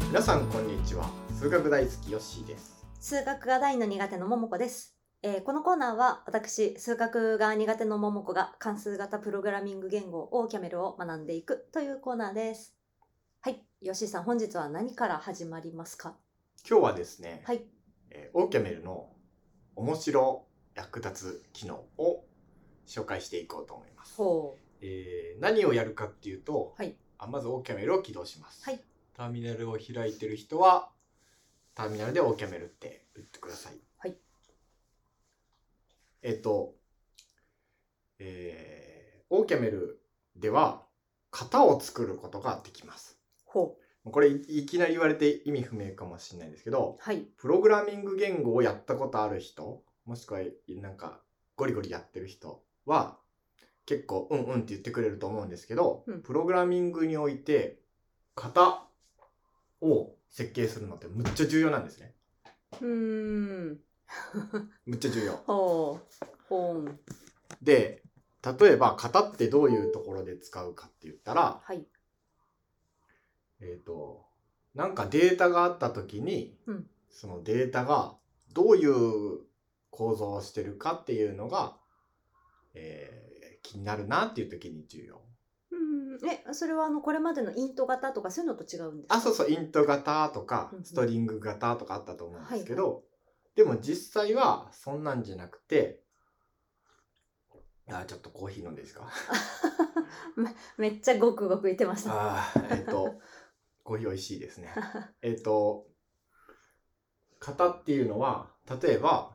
皆さんこんにちは。数学大好きヨッシーです。 数学が大の苦手の桃子です。このコーナーは私、数学が苦手の桃子が関数型プログラミング言語OCamlを学んでいくというコーナーです。はい、吉井さん、本日は何から始まりますか？ 今日はですね、 はい、 OCamlの面白役立つ機能を紹介していこうと思います。何をやるかっていうと、 はい、 まず OCaml を起動します。 はい、 ターミナルを開いてる人はターミナルで OCaml って打ってください。 はい。 OCaml では型を作ることができます。これいきなり言われて意味不明かもしれないですけど、 はい、 プログラミング言語をやったことある人、もしくはなんかゴリゴリやってる人は結構うんって言ってくれると思うんですけど、プログラミングにおいて型を設計するのってむっちゃ重要なんですね。むっちゃ重要。で、例えば型ってどういうところで使うかって言ったら、 はい、 なんかデータがあった時に、そのデータがどういう構造をしてるかっていうのが、気になるなっていう時に重要。 それはこれまでのイント型とかそういうのと違うんですか？ そうそう、イント型とかストリング型とかあったと思うんですけど、でも実際はそんなんじゃなくて、ちょっとコーヒー飲んでいいですか？ めっちゃごくごく言ってました。 コーヒー美味しいですね。型っていうのは、例えば、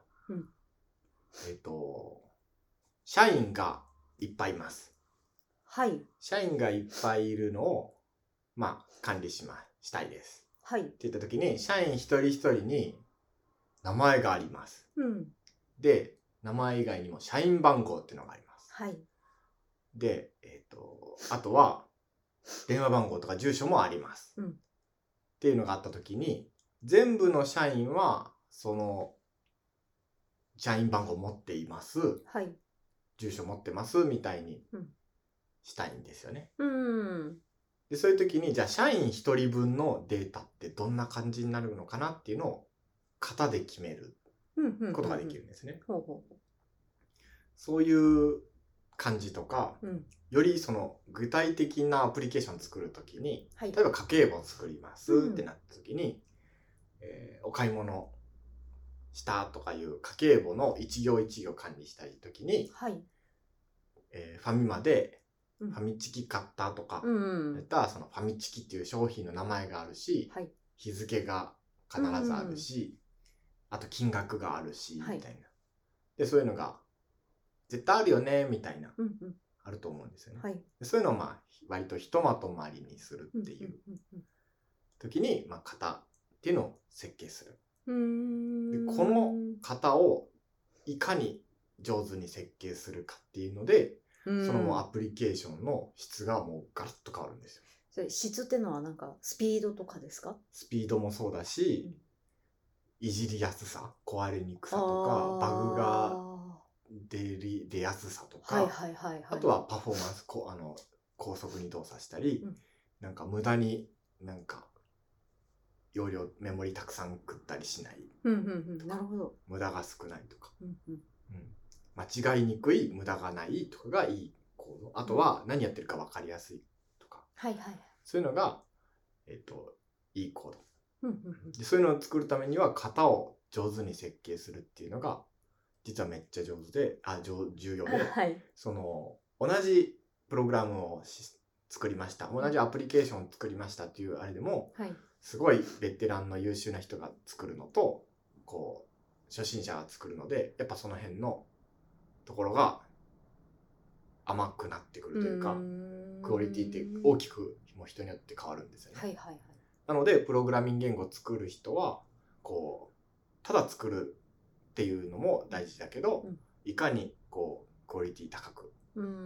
社員がいっぱいいます。 はい。 社員がいっぱいいるのを、管理したいです。 はい。 って言った時に、社員一人一人に名前があります。で、名前以外にも社員番号っていうのがあります。 はい。 で、あとは電話番号とか住所もあります。っていうのがあった時に、全部の社員はその社員番号持っています。はい。住所持ってますみたいにしたいんですよね。で、そういう時に、じゃあ社員一人分のデータってどんな感じになるのかなっていうのを型で決めることができるんですね。そういう感じとか、よりその具体的なアプリケーションを作るときに、例えば家計簿を作りますってなったときに、お買い物したとかいう家計簿の一行一行管理したいときに、ファミマでファミチキ買ったとか、やったらそのファミチキっていう商品の名前があるし、日付が必ずあるし、あと金額があるし、みたいな。で、そういうのが絶対あるよね、みたいな、あると思うんですよね。そういうのを割とひとまとまりにするっていう時に、型っていうのを設計する。で、この型をいかに上手に設計するかっていうので、そのアプリケーションの質がもうガラッと変わるんですよ。 それ質っていうのはなんかスピードとかですか？ スピードもそうだし、いじりやすさ、壊れにくさとか、バグが出やすさとか、あとはパフォーマンス、高速に動作したり、なんか無駄になんか容量メモリたくさん食ったりしない。 なるほど。 無駄が少ないとか、間違いにくい、無駄がないとかがいいコード。あとは何やってるか分かりやすいとか、そういうのがいいコード。で、そういうのを作るためには型を上手に設計するっていうのが実はめっちゃ上手で重要で、その同じプログラムを作りました、同じアプリケーションを作りましたっていうあれでも、すごいベテランの優秀な人が作るのと初心者が作るので、やっぱその辺のところが甘くなってくるというか、クオリティって大きくも人によって変わるんですよね。なのでプログラミング言語を作る人はただ作るっていうのも大事だけど、いかにクオリティ高く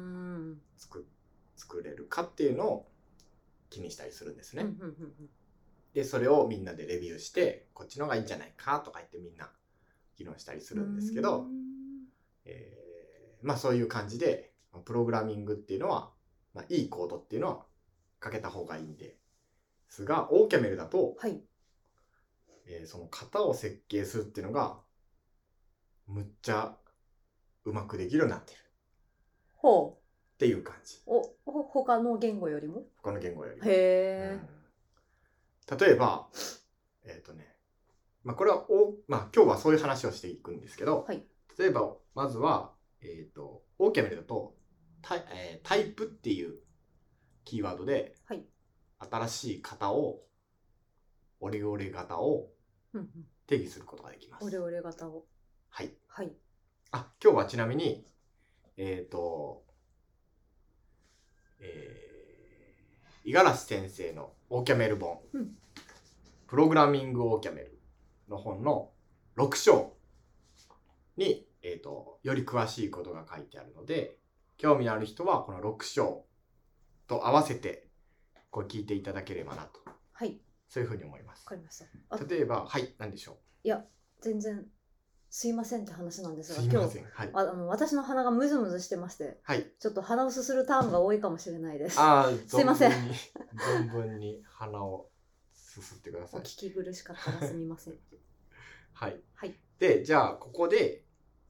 作れるかっていうのを気にしたりするんですね。で、それをみんなでレビューして、こっちの方がいいんじゃないかとか言ってみんな議論したりするんですけど、そういう感じでプログラミングっていうのは、いいコードっていうのは書けた方がいいんで、 すが、オーキャメルだと、 はい。 その型を設計するっていうのが、むっちゃうまくできるようになってる。 ほう。 っていう感じ。 他の言語よりも？ 他の言語よりも。 へー。例えば、これは今日はそういう話をしていくんですけど、 はい、 例えば、まずは、オーキャメルだとタイプっていうキーワードで、 はい、 新しい型を、オレオレ型を定義することができます。 オレオレ型を。 はい。 はい。 今日はちなみに、五十嵐先生のオーキャメル本、プログラミングオーキャメルの本の6章に、より詳しいことが書いてあるので、興味のある人はこの6章と合わせてこれ聞いていただければなと。 はい。 そういうふうに思います。 わかりました。 例えば、はい、何でしょう。 いや、全然すいませんって話なんですが、 今日、はい、 私の鼻がムズムズしてまして、 はい、 ちょっと鼻をすするターンが多いかもしれないです。 すいません。 存分に鼻をすすってください。 お聞き苦しかったらすみません。 はい。 はい。 で、じゃあ、ここで、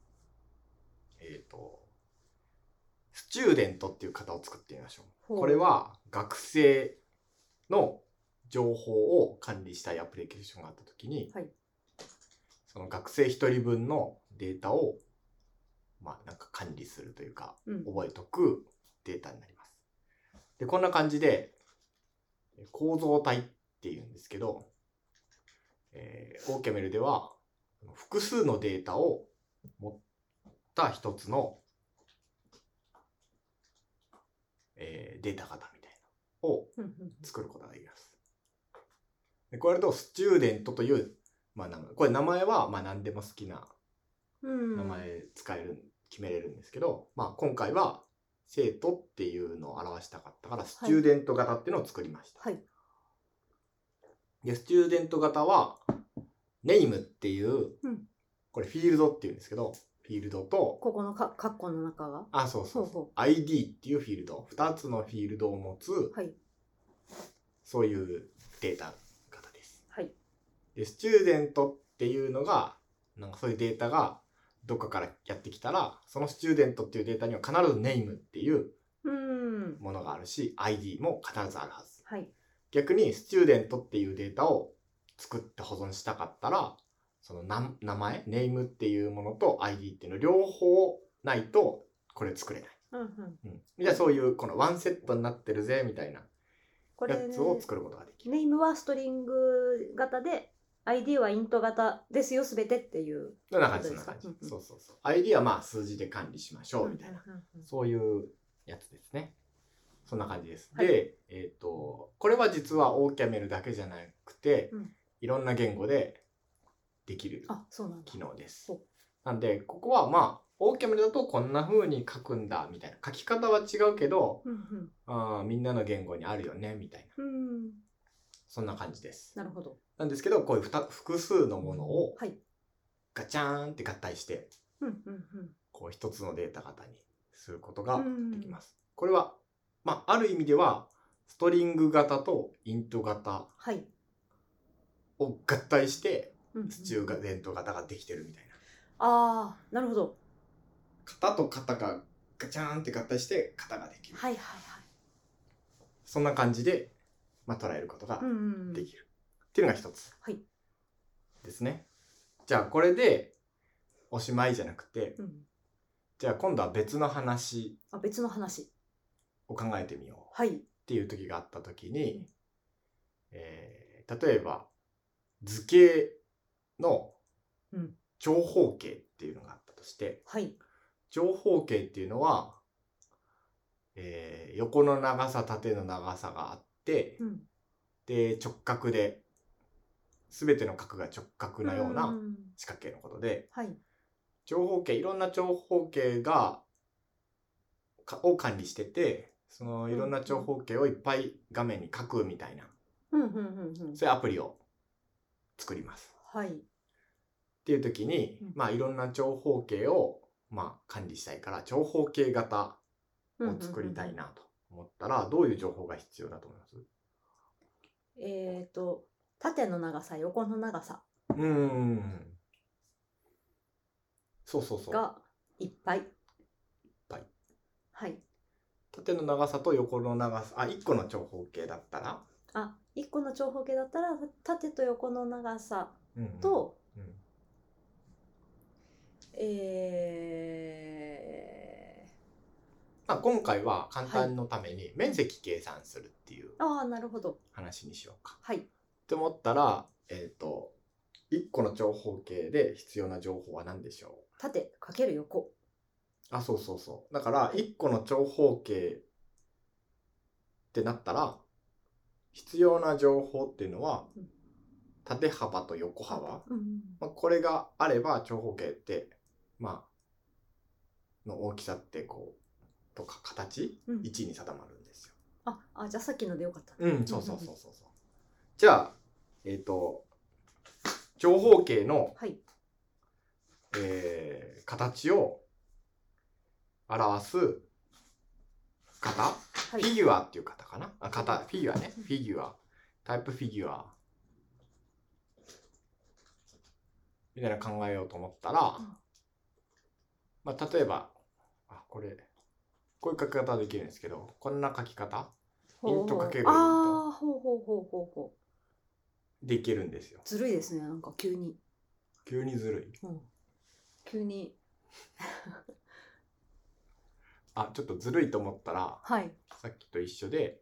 スチューデントっていう型を作ってみましょう。これは学生の情報を管理したいアプリケーションがあったときに、 はい、 その学生1人分のデータを、なんか管理するというか、覚えとくデータになります。で、こんな感じで、構造体っていうんですけど、オーキャメルでは、複数のデータを持った一つの、データ型みたいなのを作ることができます。でこれとスチューデントという、これ名前は何でも好きな名前決めれるんですけど、今回は生徒っていうのを表したかったから、スチューデント型っていうのを作りました。 はい。 で、スチューデント型は、ネイムっていう、これフィールドっていうんですけど、フィールドと、 ここのカッコの中がそう。ID っていうフィールド、2つのフィールドを持つ、そういうデータ型です。 はい。 で、スチューデントっていうのが、なんかそういうデータがどっかからやってきたら、そのスチューデントっていうデータには必ずネームっていうものがあるし、ID も必ずあるはず。 はい。 逆にスチューデントっていうデータを作って保存したかったら、その名前、ネームっていうものと ID っていうの両方ないとこれ作れない。じゃあそういうこのワンセットになってるぜみたいなやつを作ることができる。 ネームはストリング型で、ID はイント型ですよ、すべてっていうそんな感じ。そう。ID は数字で管理しましょうみたいな、そういうやつですね。そんな感じです。はい、で、これは実はオーキャメルだけじゃなくて、いろんな言語でできる機能です。なんで、ここはオーキャメルだとこんな風に書くんだみたいな。書き方は違うけど、みんなの言語にあるよねみたいな。そんな感じです。 なるほど。 なんですけど、こういう複数のものをガチャーンって合体して、こう一つのデータ型にすることができます。これはある意味ではストリング型とイント型を合体してスチューデント型ができてるみたいな。 なるほど。 型と型がガチャーンって合体して型ができる。そんな感じで、捉えることができるっていうのが一つですね。じゃあこれでおしまいじゃなくて、じゃあ今度は別の話を考えてみようっていう時があった時に、例えば図形の長方形っていうのがあったとして、長方形っていうのは、横の長さ縦の長さがあって、で直角で全ての角が直角なような四角形のことで、長方形、いろんな長方形を管理してて、そのいろんな長方形をいっぱい画面に書くみたいな、そういうアプリを作ります。っていう時に、いろんな長方形を管理したいから長方形型を作りたいなと思ったら、どういう情報が必要だと思います？ 縦の長さ、横の長さそうそうそう。 がいっぱい。 いっぱい。 はい。 縦の長さと横の長さ、1個の長方形だったら 1個の長方形だったら、縦と横の長さと、 今回は簡単のために面積計算するっていうなるほど話にしようか。 はい。 って思ったら、1個の長方形で必要な情報は何でしょう？ 縦かける横。 そうそうそう。だから1個の長方形ってなったら必要な情報っていうのは縦幅と横幅、これがあれば長方形っての大きさってとか形、1に定まるんですよ。 じゃあさっきのでよかった。 そうそうそうそう。じゃあ長方形の、形を表す型、フィギュアっていう型かな。フィギュアね。フィギュア。タイプフィギュア。みたいな考えようと思ったら、例えば、こういう書き方はできるんですけど、こんな書き方。イントかけるイント。できるんですよ。 ずるいですね、なんか急に。 急にずるい。 急に。 ちょっとずるいと思ったら、さっきと一緒で、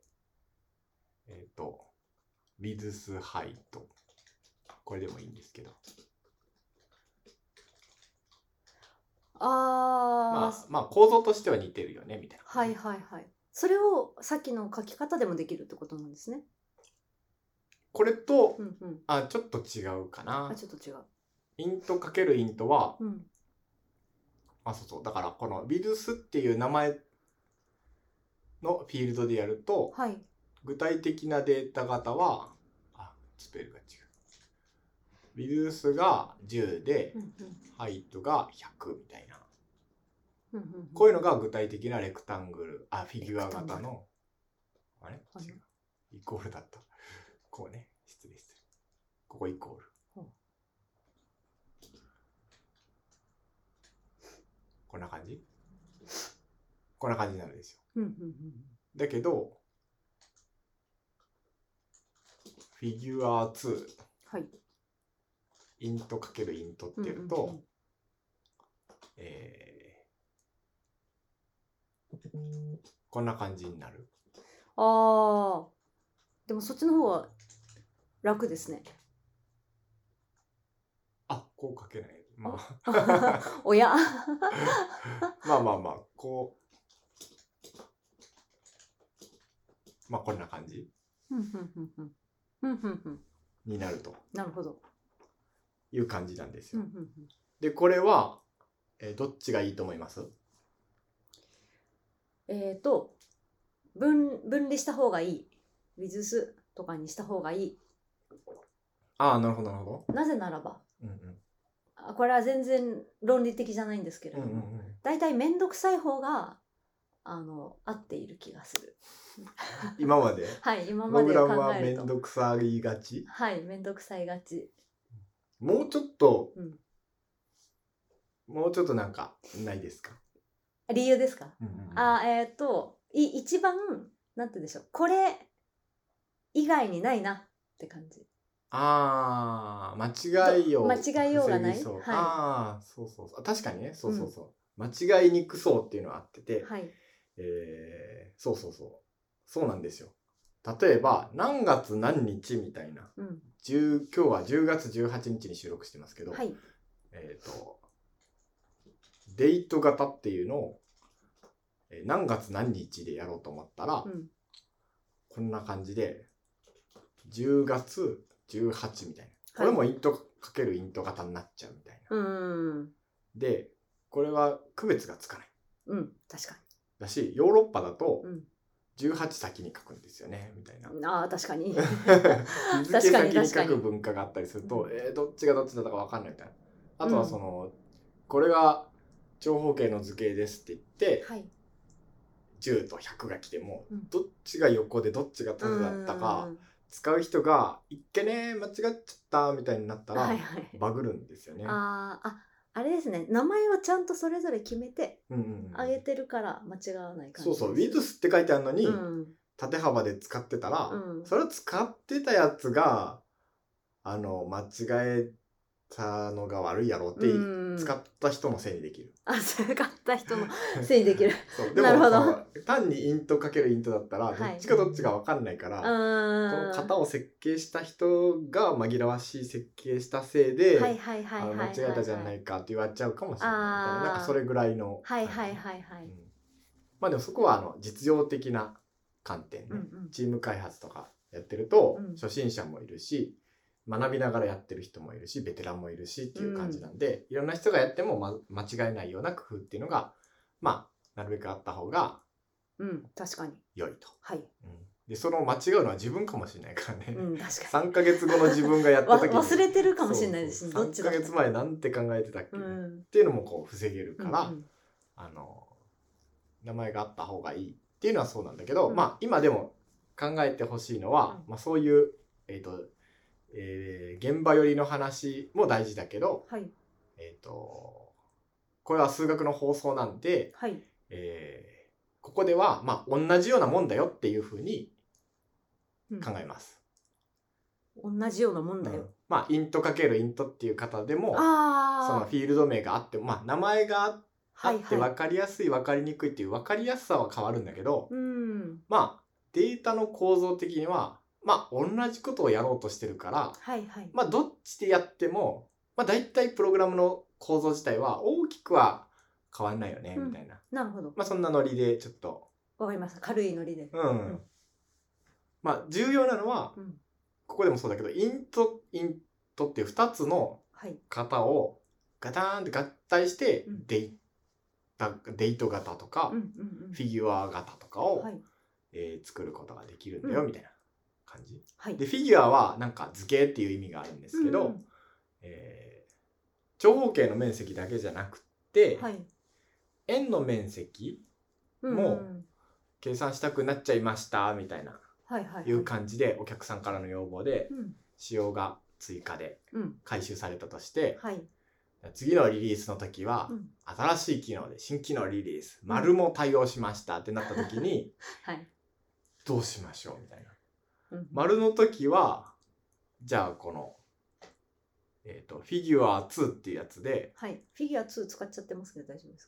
ビズスハイト。これでもいいんですけど。構造としては似てるよねみたいな。 それをさっきの書き方でもできるってことなんですね。 これと、ちょっと違うかな。 ちょっと違う。 イントかけるイントは、そうだからこのビズスっていう名前のフィールドでやると、具体的なデータ型はスペルが違う。ビズスが10で、ハイトが100みたいな。こういうのが具体的なレクタングル、フィギュア型の、違う。イコールだった。こうね、失礼する。ここイコール。こんな感じ？こんな感じになるんですよ。だけど、フィギュア2、イントかけるイントっていうと、こんな感じになる。 でもそっちの方は楽ですね。 こう書けない。 おやこんな感じになると。 なるほど。 いう感じなんですよ。で、これは、どっちがいいと思います？ 分離した方がいい。ウィズスとかにした方がいい。 なるほどなるほど。 なぜならば、これは全然論理的じゃないんですけれども、だいたいめんどくさい方が合っている気がする。 今まで今まで考えると。プログラムはめんどくさいがち？ めんどくさいがち。 もうちょっとなんかないですか？ 理由ですか？一番なんて言うんでしょう、これ以外にないなって感じ。 間違いようがない。そう確かにね、間違いにくそうっていうのはあってて、そうなんですよ。例えば何月何日みたいな、今日は10月18日に収録してますけど、デート型っていうのを何月何日でやろうと思ったら、こんな感じで10月18みたいな、これもイントかけるイント型になっちゃうみたいな。で、これは区別がつかない。 確かに。 だし、ヨーロッパだと18先に書くんですよねみたいな。 確かに。 日付先に書く文化があったりすると、どっちがどっちだったか分かんないみたいな。あとはこれが長方形の図形ですって言って、10と100が来ても、どっちが横でどっちが縦だったか使う人がいっけね間違っちゃったみたいになったら、 はいはい、 バグるんですよね。 あれですね、名前はちゃんとそれぞれ決めてあげてるから間違わない感じです。 そうそう、Windows って書いてあるのに、 うん、 縦幅で使ってたら、 うん、 それを使ってたやつが間違えたのが悪いやろって、使った人のせいにできる。 使った人のせいにできる。 そうでもなるほど。 単にイントかけるイントだったら、どっちかどっちが分かんないから、この型を設計した人が紛らわしい設計したせいで間違えたじゃないかって言われちゃうかもしれないみたいな、なんかそれぐらいの。まあでもそこは実用的な観点ね、チーム開発とかやってると、初心者もいるし、学びながらやってる人もいるし、ベテランもいるしっていう感じなんで、いろんな人がやっても、間違えないような工夫っていうのが、まあなるべくあった方が確かに良いと。 はい。 でその間違うのは自分かもしれないからね。 確かに 3ヶ月後の自分がやった時に忘れてるかもしれないですね。 どっちだ。3ヶ月前なんて考えてたっけ、っていうのもこう防げるから、名前があった方がいいっていうのはそうなんだけど、まあ今でも考えてほしいのは、まあそういう現場寄りの話も大事だけど、これは数学の放送なんで、ここではまあ同じようなもんだよっていうふうに考えます。 同じようなもんだよ。 まあイントかけるイントっていう方でも、そのフィールド名があっても、まあ名前があって分かりやすい分かりにくいっていう分かりやすさは変わるんだけど、まあデータの構造的にはまあ同じことをやろうとしてるから、まあどっちでやっても、まあ大体プログラムの構造自体は大きくは変わんないよね、みたいな。 なるほど。 まあそんなノリでちょっと。 わかりました。軽いノリで。 まあ重要なのは、ここでもそうだけど、イントっていう2つの型をガターンって合体して、デート型とか、フィギュア型とかを作ることができるんだよ、みたいな感じ。で、フィギュアはなんか図形っていう意味があるんですけど、長方形の面積だけじゃなくて、円の面積も計算したくなっちゃいましたみたいないう感じで、お客さんからの要望で仕様が追加で回収されたとして、次のリリースの時は新しい機能で新機能リリース丸も対応しましたってなった時に、どうしましょうみたいな。丸の時はじゃあこのフィギュア2っていうやつで、 フィギュア2使っちゃってますけど大丈夫ですか？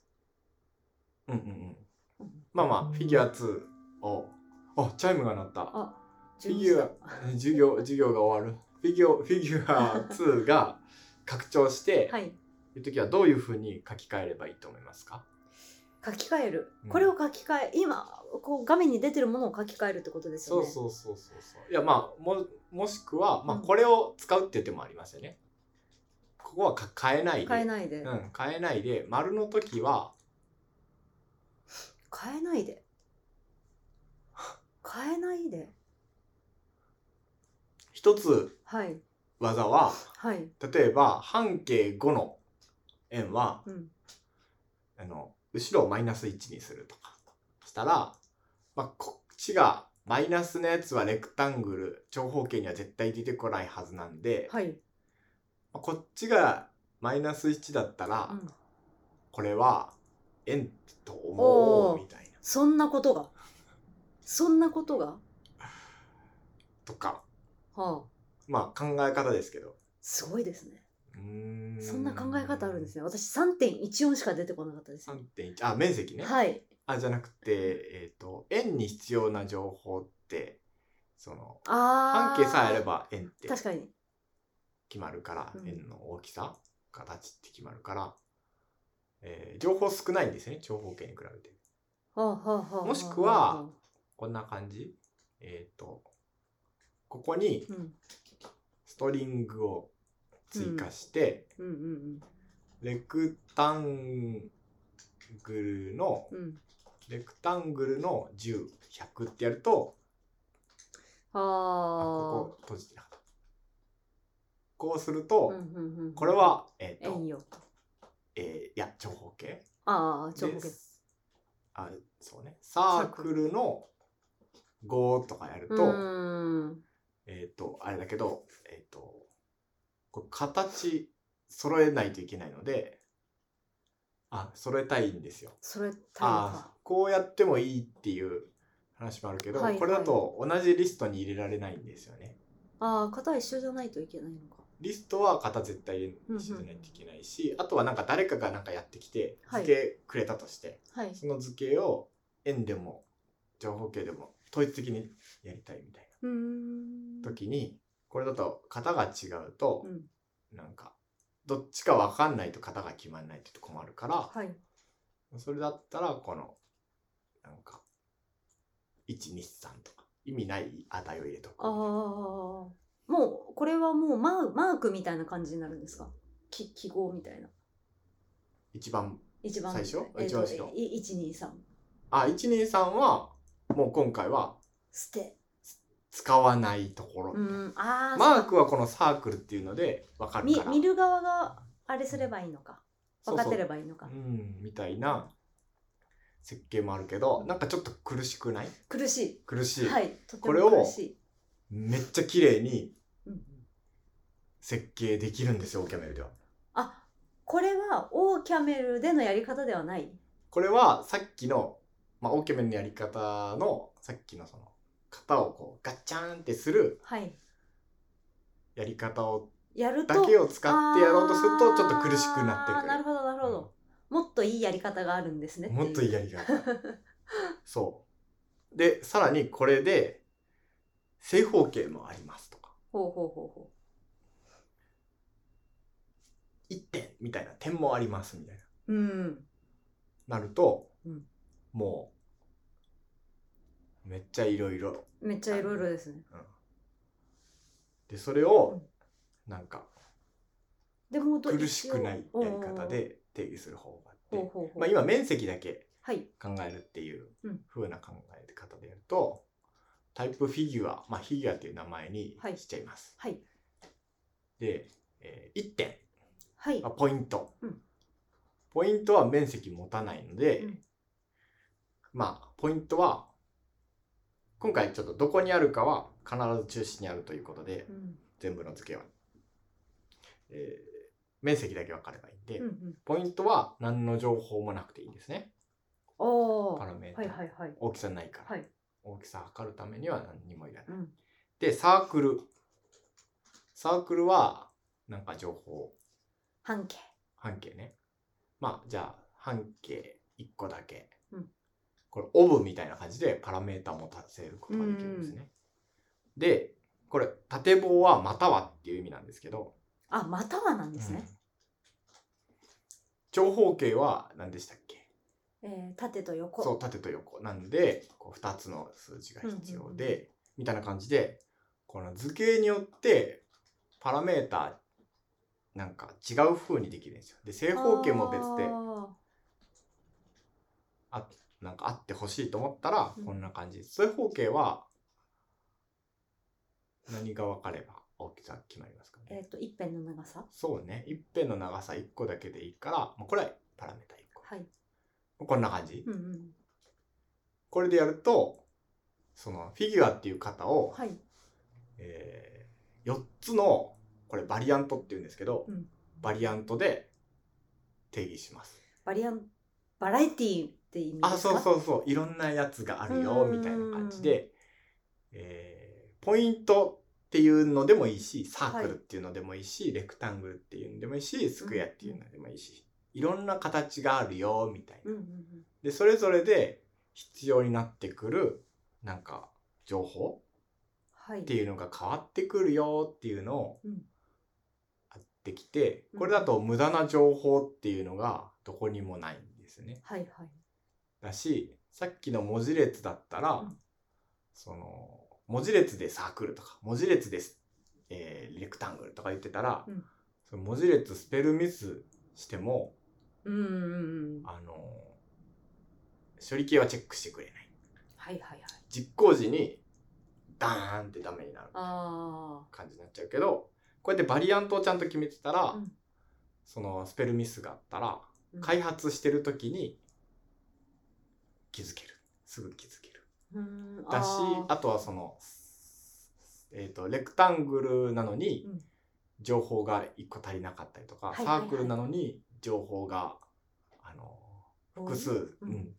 まあまあフィギュア2を、チャイムが鳴った。フィギュア授業が終わる。フィギュア2が拡張していう時はどういうふうに書き換えればいいと思いますか？ 書き換える。これを書き換え、今こう画面に出てるものを書き換えるってことですよね。 そう。いやまあもしくはまあこれを使うっていう手もありますよね。ここは変えないで。変えないで。丸の時は変えないで。 一つ技は、例えば半径5の円は、後ろをマイナス1にするとかしたら、まあ、こっちがマイナスのやつはレクタングル長方形には絶対出てこないはずなんで、こっちがマイナス1だったら、これは円と思うみたいな。 そんなことがとか、まあ考え方ですけど。 すごいですね。そんな考え方あるんですね。私 3.14 しか出てこなかったです。 3.1、面積ね。じゃなくて、円に必要な情報って、その半径さえあれば円って確かに決まるから、円の大きさ、形って決まるから、情報少ないんですね、長方形に比べて。もしくはこんな感じ。ここにストリングを追加して、レクタングルの10、100ってやると、ここ閉じてなかった。こうすると、これは円よと。 いや長方形。 長方形。 そうね。サークルの5とかやると、 あれだけど、これ形揃えないといけないので、揃えたいんですよ。 揃えたいか。 こうやってもいいっていう話もあるけど、 はいはい、 これだと同じリストに入れられないんですよね。 型一緒じゃないといけないのか。 リストは型絶対一緒じゃないといけないし、あとはなんか誰かがなんかやってきて図形くれたとして、その図形を円でも長方形でも統一的にやりたいみたいな時に、これだと型が違うと、なんかどっちか分かんないと型が決まらないってとこもあるから、それだったらこのなんか123とか意味ない値を入れとく。 もうこれはもうマークみたいな感じになるんですか？記号みたいな。一番最初123。 123はもう今回は使わないところ。マークはこのサークルっていうので分かるから、 見る側があれすればいいのか、分かってればいいのか、 みたいな設計もあるけど、なんかちょっと苦しくない？苦しい。 はい、とても苦しい。 これをめっちゃ綺麗に設計できるんですよ、オーキャメルでは。 これはオーキャメルでのやり方ではない？ これはさっきの、オーキャメルのやり方のさっきのその型をこうガッチャンってするやり方をだけを使ってやろうとするとちょっと苦しくなってくる。 なるほどなるほど、もっといいやり方があるんですね。 もっといいやり方そうで、さらにこれで正方形もありますとか、1点みたいな点もありますみたいな、なると、もうめっちゃいろいろですね。 でそれをなんか苦しくないやり方で定義する方法があって、今面積だけ考えるっていう風な考え方でやると、タイプフィギュア、フィギュアっていう名前にしちゃいます。で、1点、ポイント、ポイントは面積持たないので、ポイントは今回ちょっとどこにあるかは必ず中心にあるということで、全部の図形は、面積だけ分かればいいんで、ポイントは何の情報もなくていいんですね。パラメータ、大きさないから、大きさ測るためには何にもいらない。で、サークルはなんか情報、半径ね。じゃあ半径1個だけ、これオブみたいな感じでパラメータも足せることができるんですね。で、これ縦棒はまたはっていう意味なんですけど、 またはなんですね。 長方形は何でしたっけ？ 縦と横。 そう、縦と横なんでこう2つの数字が必要で、みたいな感じで、この図形によってパラメータなんか違う風にできるんですよ。で、正方形も別でなんかあってほしいと思ったらこんな感じ。正方形は何が分かれば大きさ決まりますかね。 一辺の長さ。 そうね、一辺の長さ1個だけでいいから、これはパラメータ1個。こんな感じ。これでやると、そのフィギュアっていう型を、4つのこれバリアントっていうんですけど、バリアントで定義します。バラエティーって意味ですか？ そう、いろんなやつがあるよみたいな感じで、ポイントっていうのでもいいし、サークルっていうのでもいいし、レクタングルっていうのでもいいし、スクエアっていうのでもいいし、いろんな形があるよみたいな。で、それぞれで必要になってくるなんか情報っていうのが変わってくるよっていうのをあってきて、これだと無駄な情報っていうのがどこにもないんですね。だし、さっきの文字列だったら、その文字列でサークルとか文字列で、レクタングルとか言ってたら、その文字列スペルミスしても、処理系はチェックしてくれない。実行時にダーンってダメになる感じになっちゃうけど、こうやってバリアントをちゃんと決めてたら、そのスペルミスがあったら、開発してる時に気づける、すぐ気づける。だし、あとはそのレクタングルなのにうん情報が1個足りなかったりとか、 はいはいはいサークルなのに情報が複数、 うん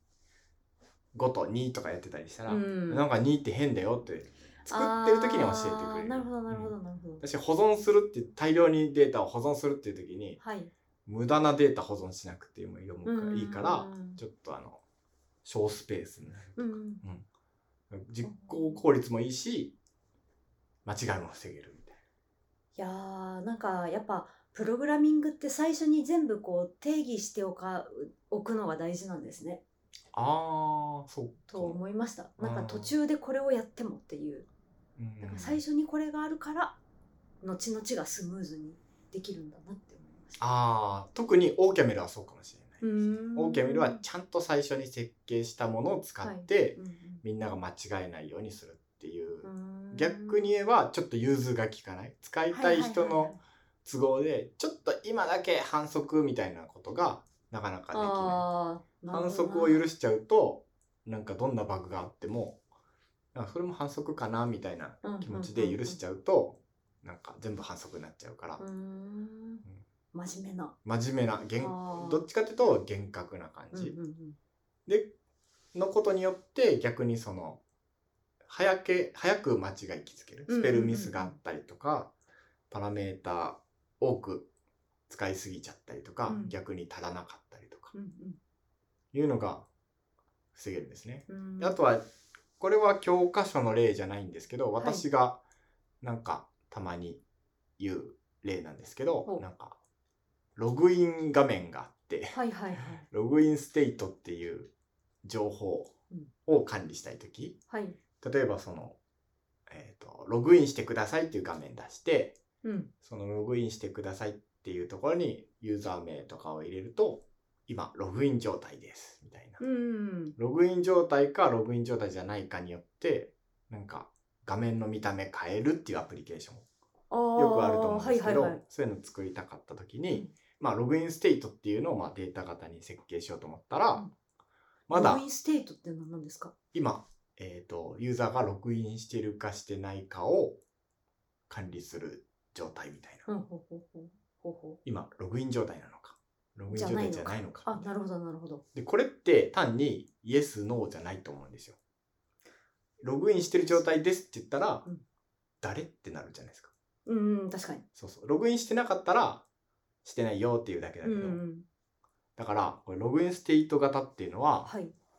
5と2とかやってたりしたら、 うんなんか2って変だよって作ってる時に教えてくれる。 なるほどなるほどなるほど。 私保存するって大量にデータを保存するっていう時に、 はい。 無駄なデータ保存しなくてもいいからうんちょっと小スペースになるとか、 うん実行効率もいいし間違いも防げるみたいいやーなんかやっぱプログラミングって最初に全部こう定義しておくのが大事なんですね。 な。ああ、そうと思いました。 うんなんか途中でこれをやってもっていう。なんか最初にこれがあるから後々がスムーズにできるんだなって思いました。 ああ、特にオーキャメルはそうかもしれない。オーキャメルはゃちゃんと最初に設計したものを使って、みんなが間違えないようにするっていう。逆に言えばちょっと融通が利かない。使いたい人の都合でちょっと今だけ反則みたいなことがなかなかできない。反則を許しちゃうとなんかどんなバグがあってもそれも反則かなみたいな気持ちで許しちゃうとなんか全部反則になっちゃうから。真面目などっちかっていうと厳格な感じ、でのことによって逆にその早く間違い気づける。スペルミスがあったりとか、パラメータ多く使いすぎちゃったりとか、逆に足らなかったりとか、いうのが防げるんですね。であとはこれは教科書の例じゃないんですけど、私がなんかたまに言う例なんですけど、なんかログイン画面があって、ログインステートっていう情報を管理したいとき、例えばその、ログインしてくださいっていう画面出して、そのログインしてくださいっていうところにユーザー名とかを入れると、今ログイン状態ですみたいな、ログイン状態かログイン状態じゃないかによってなんか画面の見た目変えるっていうアプリケーションよくあると思うんですけど、そういうの作りたかった時に、ログインステートっていうのをデータ型に設計しようと思ったら、まだログインステートって何ですか？ 今、ユーザーがログインしてるかしてないかを管理する状態みたいな。今ログイン状態なのかログイン状態じゃないのか。 なるほどなるほど。 でこれって単にイエスノーじゃないと思うんですよ。ログインしてる状態ですって言ったら、誰ってなるじゃないですか。 確かに。 そうログインしてなかったらしてないよっていうだけだけど、だからこれログインステート型っていうのは、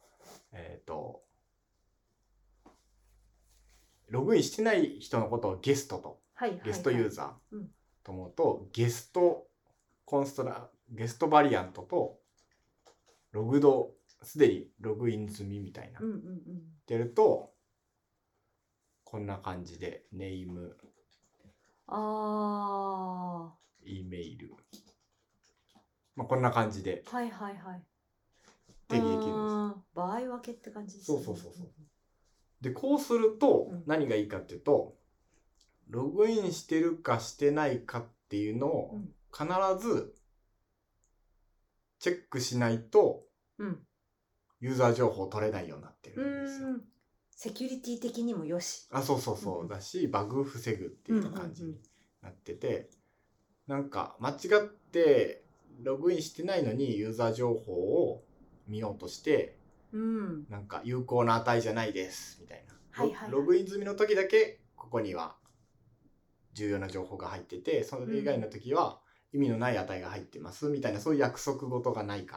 ログインしてない人のことをゲストと、ゲストユーザーと思うと、ゲストバリアントとログドすでにログイン済みみたいなってやると、こんな感じでネーム、Eメール、こんな感じで定義できるんです。 場合分けって感じですね。 そうでこうすると何がいいかっていうと、ログインしてるかしてないかっていうのを必ずチェックしないとユーザー情報取れないようになってるんですよ。 セキュリティ的にもよし。 そうだし、バグ防ぐっていう感じになってて、なんか間違ってログインしてないのにユーザー情報を見ようとして、なんか有効な値じゃないですみたいな、ログイン済みの時だけここには重要な情報が入ってて、それ以外の時は意味のない値が入ってますみたいな、そういう約束事がないから、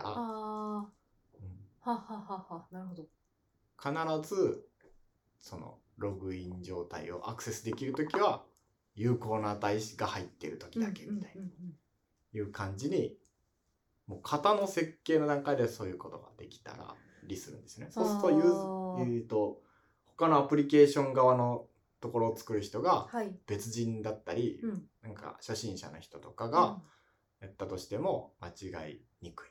なるほど。 必ずそのログイン状態をアクセスできる時は有効な値が入ってる時だけみたいないう感じに、もう型の設計の段階でそういうことができたらリするんですね。そうすると他のアプリケーション側のところを作る人が別人だったり、なんか初心者の人とかがやったとしても間違いにくい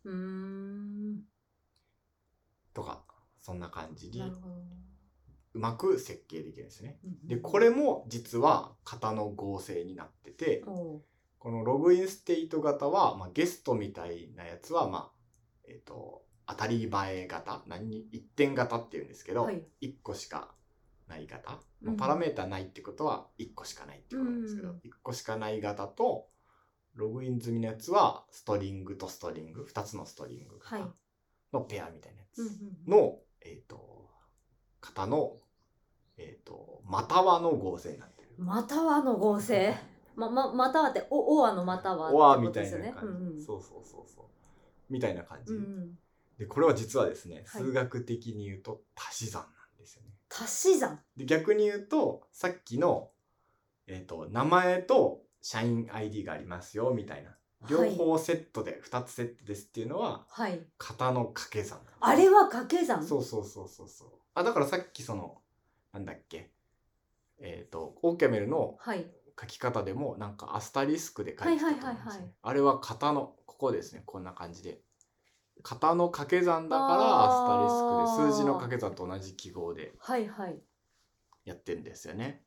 とか、そんな感じにうまく設計できるんですね。でこれも実は型の合成になってて、このログインステート型は、ゲストみたいなやつは、当たり前型、一点型っていうんですけど、1個しかない型、パラメータないってことは1個しかないってことなんですけど、1個しかない型とログイン済みのやつはストリングとストリング、2つのストリングのペアみたいなやつの、型の、またはの合成になってる。 またはの合成またはってオアのまたはオアみたいな感じ、そうみたいな感じ、でこれは実はですね、数学的に言うと足し算なんですよね。 足し算で逆に言うとさっきの、名前と社員 ID がありますよみたいな、両方セットで2つセットですっていうのは、型の掛け算。 あれは掛け算。 そうだからさっきそのなんだっけ、オーキャメルの書き方でもなんかアスタリスクで書いてたと思うんですね。あれは型のここですね、こんな感じで型の掛け算だからアスタリスクで数字の掛け算と同じ記号でやってるんですよね。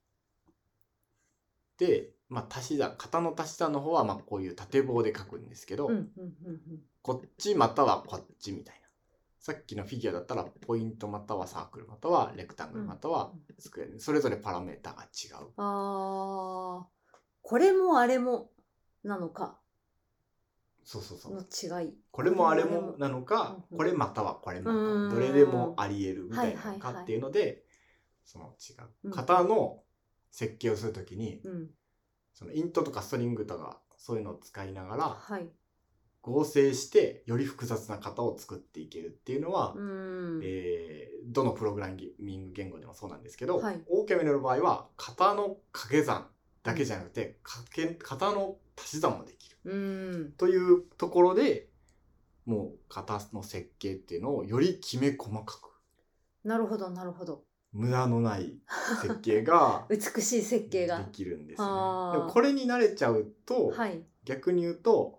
で、足し算、型の足し算の方はこういう縦棒で書くんですけど、こっちまたはこっちみたいな。さっきのフィギュアだったらポイントまたはサークルまたはレクタングルまたはスクエア、それぞれパラメータが違う。 これもあれもなのか。の違い。 これもあれもなのか、これまたはこれまたはどれでもあり得るみたいなのかっていうので、その違う型の設計をするときに、そのイントとかストリングとかそういうのを使いながら、合成してより複雑な型を作っていけるっていうのは、どのプログラミング言語でもそうなんですけど、オーキャメルの場合は型の掛け算だけじゃなくて、型の足し算もできるというところで、もう型の設計っていうのをよりきめ細かく、 なるほどなるほど、 無駄のない設計が美しい設計ができるんですよね。でもこれに慣れちゃうと、逆に言うと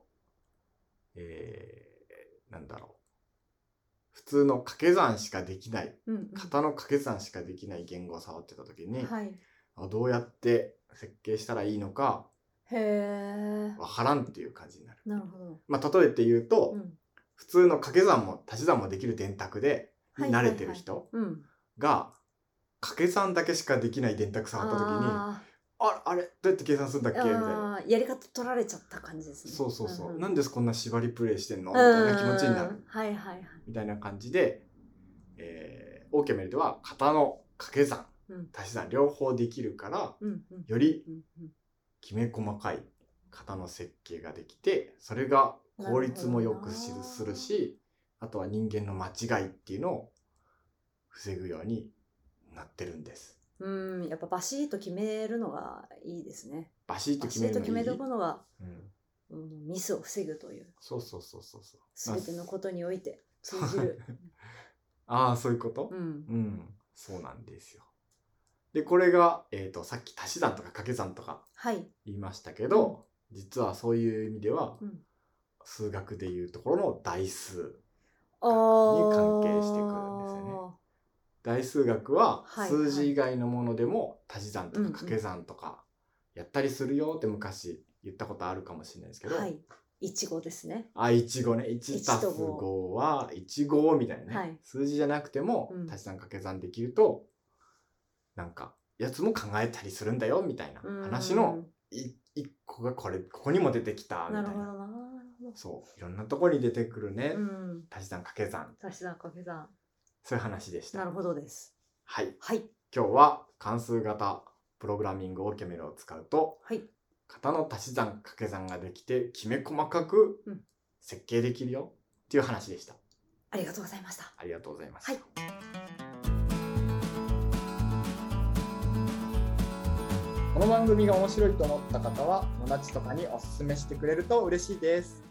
なんだろう、普通の掛け算しかできない、型の掛け算しかできない言語を触ってた時に、どうやって設計したらいいのかわからんっていう感じになる。 なるほど。 例えて言うと、普通の掛け算も足し算もできる電卓で慣れてる人が掛け算だけしかできない電卓触った時に、あれどうやって計算するんだっけみたいな、 やり方取られちゃった感じですね。 そう、なんでこんな縛りプレイしてんのみたいな気持ちになる、みたいな感じで、オーキャメルでは型の掛け算、足し算両方できるから、よりきめ細かい型の設計ができて、それが効率もよくするし、あとは人間の間違いっていうのを防ぐようになってるんです。 やっぱバシッと決めるのがいいですね。 バシッと決めるのが、ミスを防ぐという。全てのことにおいて通じる。 そういうこと。そうなんですよ。でこれが、さっき足し算とか掛け算とか言いましたけど、実はそういう意味では、数学でいうところの代数に関係してくるんですよね。代数学は数字以外のものでも足し算とか掛け算とかやったりするよって昔言ったことあるかもしれないですけど、 1,5ですね。 1,5ね。1+5は1,5みたいなね、数字じゃなくても足し算掛け算できると、なんかやつも考えたりするんだよみたいな話の1個がここにも出てきたみたいな。そういろんなところに出てくるね、足し算掛け算、そういう話でした。 なるほどです。 はい。今日は関数型プログラミングオーキャメルを使うと、型の足し算掛け算ができてきめ細かく設計できるよっていう話でした。 ありがとうございました。 ありがとうございました。この番組が面白いと思った方は友達とかにおすすめしてくれると嬉しいです。